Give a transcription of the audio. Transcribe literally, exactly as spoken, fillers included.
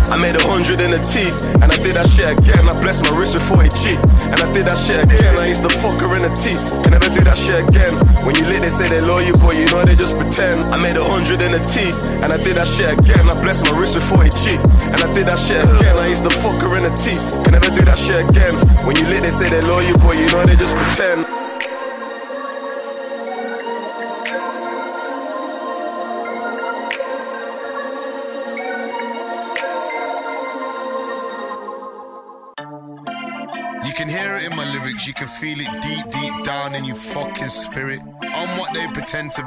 I made a hundred in a T, and I did that shit again. I blessed my wrist with forty G, and I did that shit again. I used to fuck her in a T, can never do that shit again. When you lit, they say they love you, but you know they just pretend. I made a hundred in a T, and I did that shit again. I blessed my wrist with forty G, and I did that shit again. I used to fuck her in a T, can never do that shit again. When you lit, they say they love you, but you know they just pretend. You can hear it in my lyrics, you can feel it deep, deep down in your fucking spirit. I'm what they pretend to